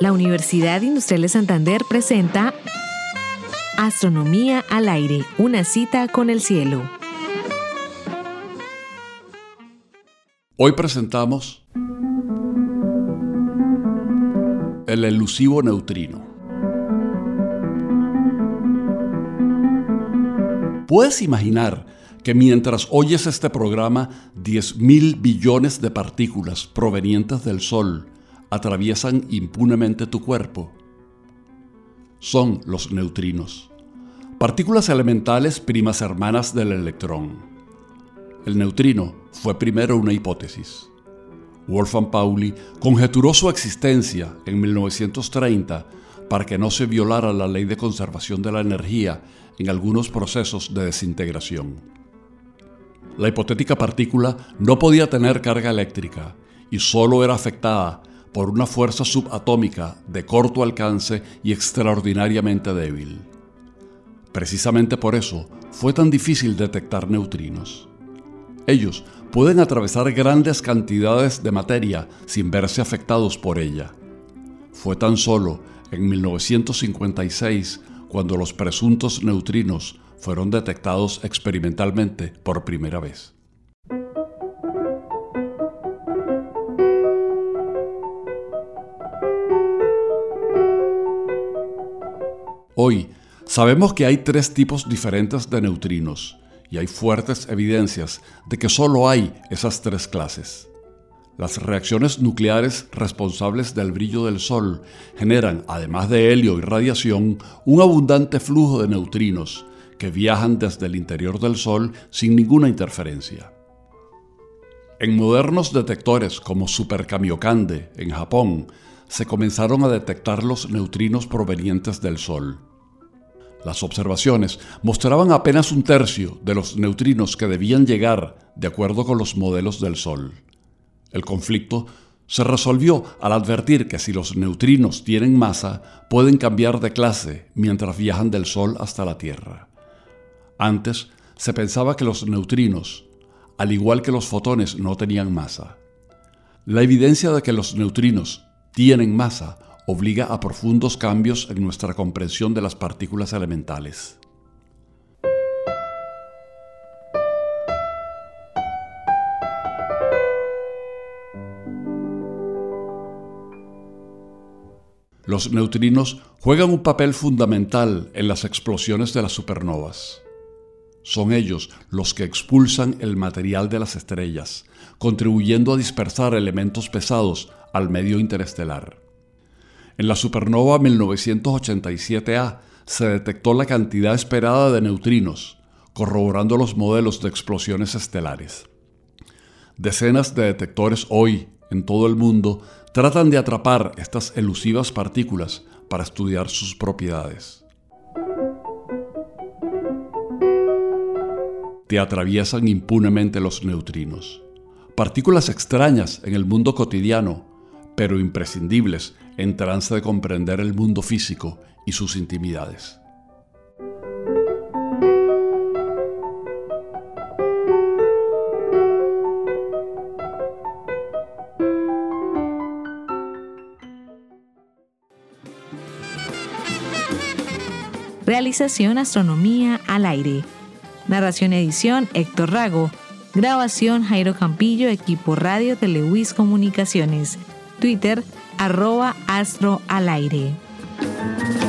La Universidad Industrial de Santander presenta Astronomía al aire, una cita con el cielo. Hoy presentamos el elusivo neutrino. ¿Puedes imaginar que mientras oyes este programa, 10.000 billones de partículas provenientes del Sol atraviesan impunemente tu cuerpo? Son los neutrinos, partículas elementales primas hermanas del electrón. El neutrino fue primero una hipótesis. Wolfgang Pauli conjeturó su existencia en 1930 para que no se violara la ley de conservación de la energía en algunos procesos de desintegración. La hipotética partícula no podía tener carga eléctrica y solo era afectada por una fuerza subatómica de corto alcance y extraordinariamente débil. Precisamente por eso fue tan difícil detectar neutrinos. Ellos pueden atravesar grandes cantidades de materia sin verse afectados por ella. Fue tan solo en 1956 cuando los presuntos neutrinos fueron detectados experimentalmente por primera vez. Hoy sabemos que hay 3 tipos diferentes de neutrinos y hay fuertes evidencias de que solo hay esas 3 clases. Las reacciones nucleares responsables del brillo del Sol generan, además de helio y radiación, un abundante flujo de neutrinos que viajan desde el interior del Sol sin ninguna interferencia. En modernos detectores como Super Kamiokande en Japón, se comenzaron a detectar los neutrinos provenientes del Sol. Las observaciones mostraban apenas 1/3 de los neutrinos que debían llegar de acuerdo con los modelos del Sol. El conflicto se resolvió al advertir que si los neutrinos tienen masa, pueden cambiar de clase mientras viajan del Sol hasta la Tierra. Antes se pensaba que los neutrinos, al igual que los fotones, no tenían masa. La evidencia de que los neutrinos tienen masa obliga a profundos cambios en nuestra comprensión de las partículas elementales. Los neutrinos juegan un papel fundamental en las explosiones de las supernovas. Son ellos los que expulsan el material de las estrellas, contribuyendo a dispersar elementos pesados al medio interestelar. En la supernova 1987A se detectó la cantidad esperada de neutrinos, corroborando los modelos de explosiones estelares. Decenas de detectores hoy, en todo el mundo, tratan de atrapar estas elusivas partículas para estudiar sus propiedades. Te atraviesan impunemente los neutrinos, partículas extrañas en el mundo cotidiano, pero imprescindibles en trance de comprender el mundo físico y sus intimidades. Realización Astronomía al aire. Narración y edición Héctor Rago. Grabación Jairo Campillo, equipo radio de Lewis Comunicaciones. Twitter @astroalaire.